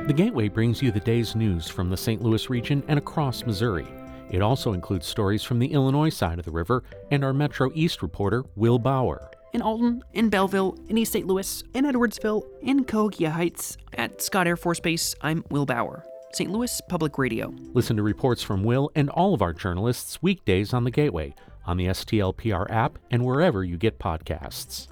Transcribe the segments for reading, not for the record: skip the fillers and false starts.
The Gateway brings you the day's news from the St. Louis region and across Missouri. It also includes stories from the Illinois side of the river and our Metro East reporter, Will Bauer. In Alton, in Belleville, in East St. Louis, in Edwardsville, in Cahokia Heights, at Scott Air Force Base, I'm Will Bauer, St. Louis Public Radio. Listen to reports from Will and all of our journalists weekdays on The Gateway, on the STLPR app, and wherever you get podcasts.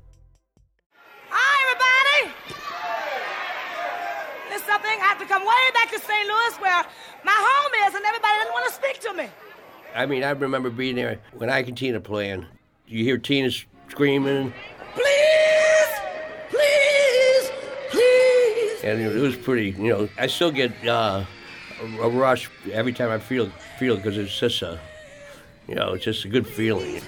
Hi, everybody! There's something I have to come way back to St. Louis where my home is and everybody doesn't want to speak to me. I mean, I remember being there when Ike and Tina playing. You hear Tina screaming, "Please! Please! Please!" And it was pretty, I still get a rush every time I feel it because it's just it's just a good feeling.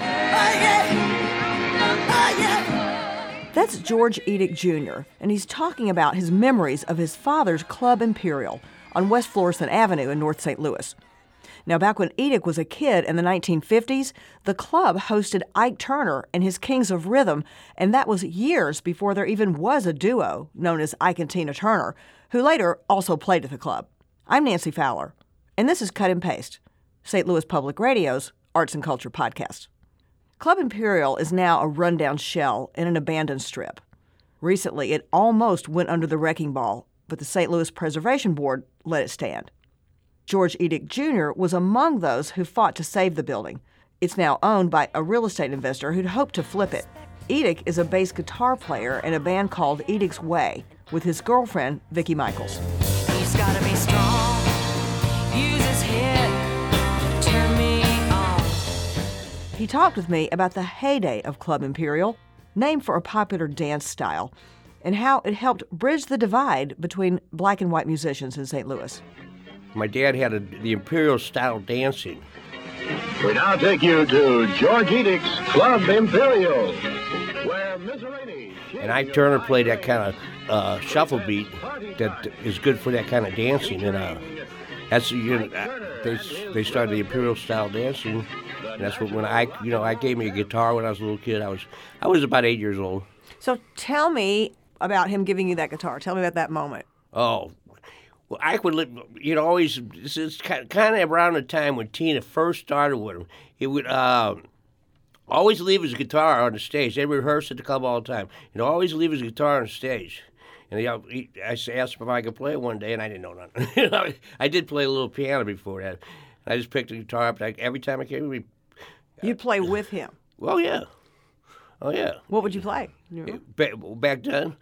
That's George Edick Jr., and he's talking about his memories of his father's Club Imperial on West Florissant Avenue in North St. Louis. Now, back when Edick was a kid in the 1950s, the club hosted Ike Turner and his Kings of Rhythm, and that was years before there even was a duo known as Ike and Tina Turner, who later also played at the club. I'm Nancy Fowler, and this is Cut and Paste, St. Louis Public Radio's Arts and Culture podcast. Club Imperial is now a rundown shell in an abandoned strip. Recently, it almost went under the wrecking ball, but the St. Louis Preservation Board let it stand. George Edick Jr. was among those who fought to save the building. It's now owned by a real estate investor who'd hoped to flip it. Edick is a bass guitar player in a band called Edick's Way with his girlfriend, Vicki Michaels. He's gotta be strong, use his head, turn me on. He talked with me about the heyday of Club Imperial, named for a popular dance style, and how it helped bridge the divide between black and white musicians in St. Louis. My dad had the Imperial-style dancing. We now take you to George Edick's Club Imperial, where Misery and Ike Turner played that kind of shuffle beat that is good for that kind of dancing. And that's they started the Imperial-style dancing. And that's when Ike gave me a guitar when I was a little kid. I was about 8 years old. So tell me about him giving you that guitar. Tell me about that moment. Oh. Well, Ike would, always, it's kind of around the time when Tina first started with him. He would always leave his guitar on the stage. They rehearsed at the club all the time. He'd always leave his guitar on the stage. And I asked him if I could play it one day, and I didn't know nothing. I did play a little piano before that. I just picked the guitar up. Every time I came, You'd play with him? Well, yeah. Oh, yeah. What would you play? Back then?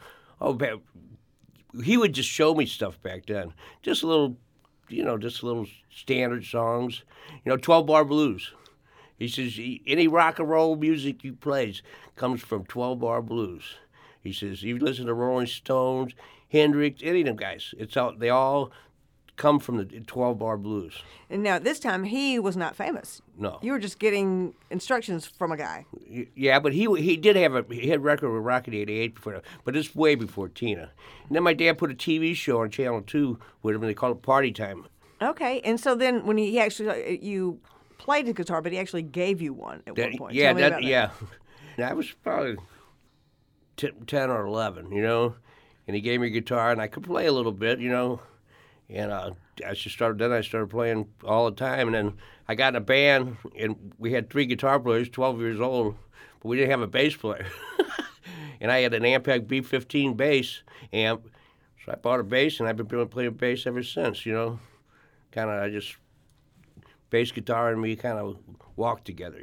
He would just show me stuff back then. Just little standard songs. 12-bar blues. He says, any rock and roll music you plays comes from 12-bar blues. He says, you listen to Rolling Stones, Hendrix, any of them guys. They all come from the 12-bar blues. And now, this time, he was not famous. No. You were just getting instructions from a guy. Yeah, but he did have a hit record with Rocket 88 before that, but it's way before Tina. And then my dad put a TV show on Channel 2 with him, and they called it Party Time. Okay, and so then when he actually, you played the guitar, but he actually gave you one at one point. Yeah, Tell me about that. yeah. I was probably 10 or 11, and he gave me a guitar, and I could play a little bit, And I started playing all the time, and then I got in a band, and we had 3 guitar players, 12 years old, but we didn't have a bass player. And I had an Ampeg B15 bass amp, so I bought a bass, and I've been playing bass ever since. Bass guitar and me kind of walk together.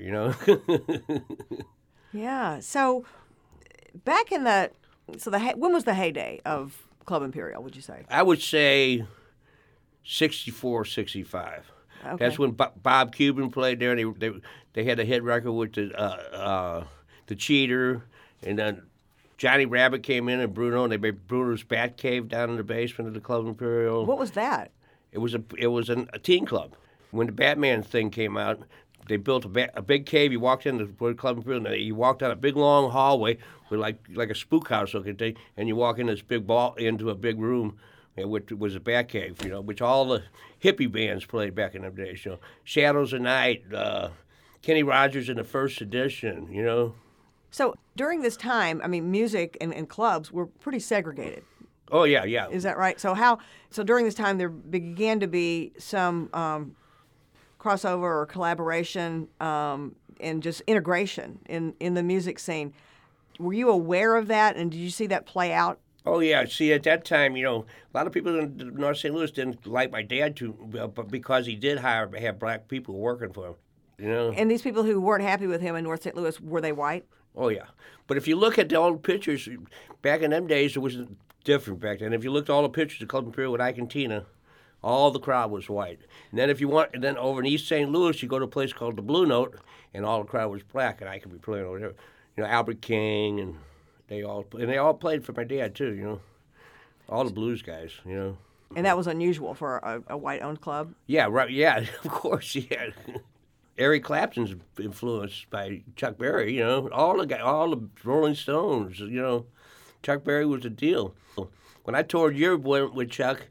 Yeah. So back in when was the heyday of Club Imperial? Would you say? I would say 64, 65. Okay. That's when Bob Cuban played there. And they had a hit record with the Cheater, and then Johnny Rabbit came in and Bruno, and they made Bruno's Bat Cave down in the basement of the Club Imperial. What was that? It was a teen club. When the Batman thing came out, they built a big cave. You walked into the Club Imperial, and you walked down a big long hallway with like a spook house looking thing, and you walk into a big room, which was a Bat Cave, which all the hippie bands played back in the days. Shadows of Night, Kenny Rogers in the First Edition. So during this time, music and clubs were pretty segregated. Oh, yeah, yeah. Is that right? So during this time, there began to be some crossover or collaboration and just integration in the music scene. Were you aware of that, and did you see that play out? Oh, yeah. See, at that time, a lot of people in North St. Louis didn't like my dad but because he did have black people working for him, And these people who weren't happy with him in North St. Louis, were they white? Oh, yeah. But if you look at the old pictures, back in them days, it was different back then. If you looked at all the pictures of Club Imperial with Ike and Tina, all the crowd was white. And then over in East St. Louis, you go to a place called the Blue Note, and all the crowd was black, and I could be playing over there. Albert King, and they all played for my dad too. All the blues guys. And that was unusual for a white-owned club? Yeah, right. Yeah, of course. Yeah. Eric Clapton's influenced by Chuck Berry. All the Rolling Stones. Chuck Berry was the deal. When I toured Europe with Chuck,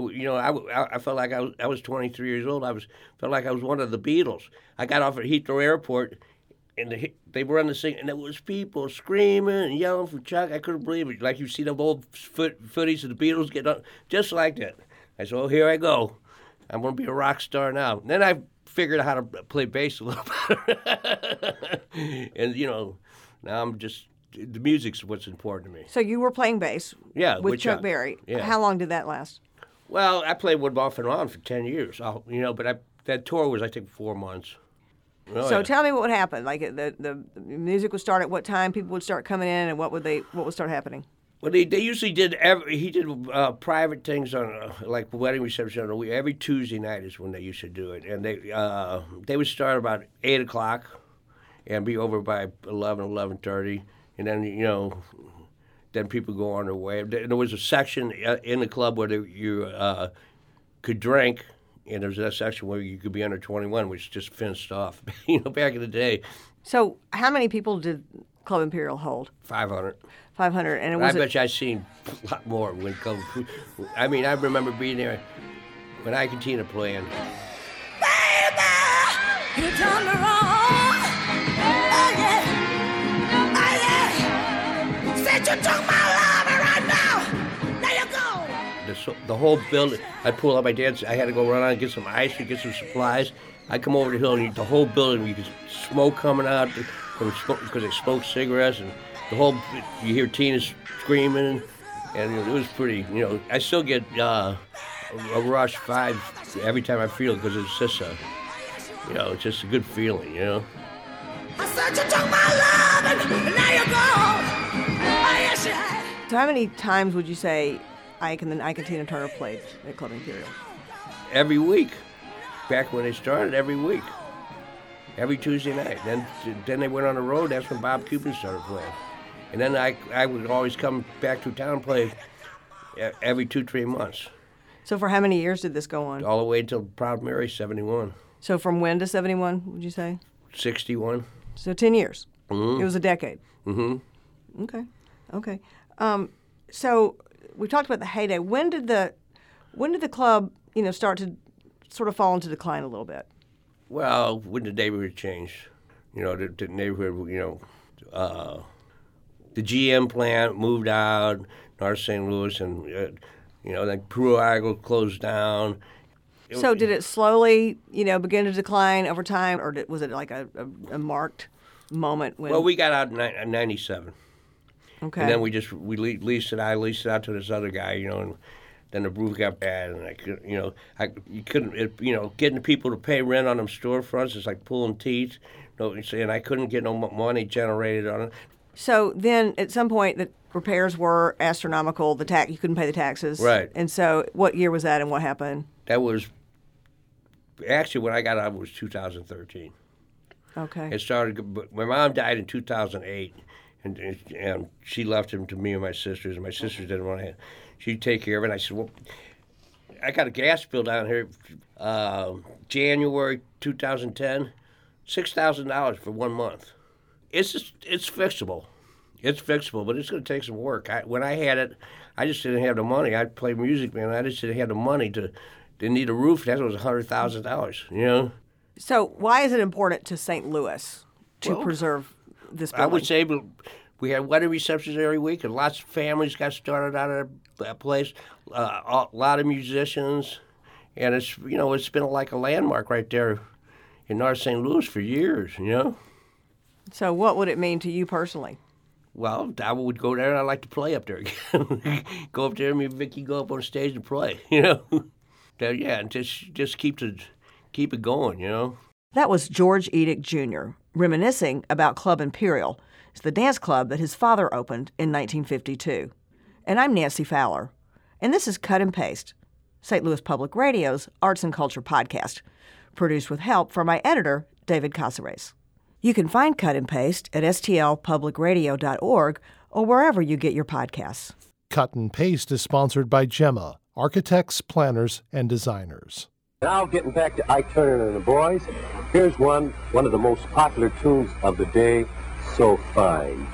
I felt like I was 23 years old. Felt like I was one of the Beatles. I got off at Heathrow Airport, and they were on the sing, and there was people screaming and yelling for Chuck. I couldn't believe it. Like you see them old footies of the Beatles get on, just like that. I said, "Oh, here I go. I'm going to be a rock star now." And then I figured out how to play bass a little better. And now I'm just the music's what's important to me. So you were playing bass, with Chuck Berry. Yeah. How long did that last? Well, I played with him off and on for 10 years. But that tour was, I think, 4 months. Oh, so yeah. tell me what would happen. Like the music would start at what time? People would start coming in, and what would start happening? Well, they usually did. He did private things on like wedding reception on a week. Every Tuesday night is when they used to do it, and they would start about 8:00 and be over by 11:30, and then then people go on their way. There was a section in the club where you could drink. And there was that section where you could be under 21, which just fenced off, back in the day. So how many people did Club Imperial hold? 500. 500, and it was. I bet you I've seen a lot more when I remember being there when Ike and Tina playing. Baby, you done me wrong. Oh, yeah. Oh, yeah. Said you took my love right now. There you go. The whole building, I'd pull up my dad's, I had to go run out and get some ice or get some supplies. I'd come over the hill and the whole building, you could smoke coming out because they smoked cigarettes, and you hear Tina screaming, and it was pretty, I still get a Rush 5 every time I feel it because it's just it's just a good feeling, I said you took my love and now you're gone. Oh, yes, you had. So how many times would you say Ike and Tina Turner played at Club Imperial? Every week. Back when they started, every week. Every Tuesday night. Then they went on the road. That's when Bob Cupid started playing. And then I would always come back to town and play every 2-3 months. So for how many years did this go on? All the way until Proud Mary, 71. So from when to 71, would you say? 61. So 10 years. Mm-hmm. It was a decade. Mm-hmm. Okay. So we talked about the heyday. When did the club, start to sort of fall into decline a little bit? Well, when the neighborhood changed, the neighborhood, the GM plant moved out, North St. Louis, and then Peru Agro closed down. So did it slowly, begin to decline over time, or was it like a marked moment when? Well, we got out in 97. Okay. And then we leased it. I leased it out to this other guy, and then the roof got bad, and you couldn't, getting the people to pay rent on them storefronts is like pulling teeth. And I couldn't get no money generated on it. So then, at some point, the repairs were astronomical. You couldn't pay the taxes. Right. And so, what year was that, and what happened? That was actually when I got out. It was 2013. Okay. It started. My mom died in 2008. And she left him to me and my sisters, and my sisters didn't want to. She'd take care of it. And I said, "Well, I got a gas bill down here, January 2010, $6,000 for 1 month. It's fixable. It's fixable, but it's going to take some work. When I had it, I just didn't have the money. I played music, man. I just didn't have the money to need a roof. That was $100,000. So why is it important to St. Louis to preserve this building? I would say We had wedding receptions every week, and lots of families got started out of that place. A lot of musicians, and it's been like a landmark right there in North St. Louis for years. So what would it mean to you personally? Well, I would go there, and I'd like to play up there again. Go up there, and me and Vicky go up on stage and play. And just keep it going. That was George Edick Jr. reminiscing about Club Imperial. It's the dance club that his father opened in 1952. And I'm Nancy Fowler. And this is Cut and Paste, St. Louis Public Radio's arts and culture podcast, produced with help from my editor, David Casares. You can find Cut and Paste at stlpublicradio.org or wherever you get your podcasts. Cut and Paste is sponsored by Gemma, architects, planners, and designers. Now, getting back to Ike Turner and the boys, here's one of the most popular tunes of the day, So Fine.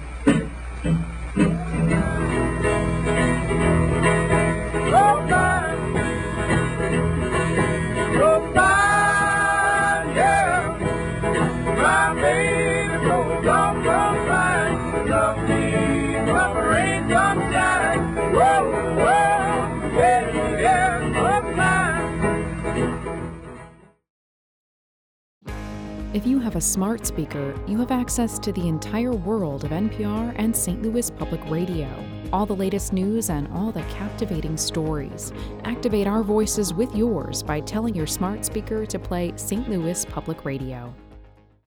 If you have a smart speaker, you have access to the entire world of NPR and St. Louis Public Radio. All the latest news and all the captivating stories. Activate our voices with yours by telling your smart speaker to play St. Louis Public Radio.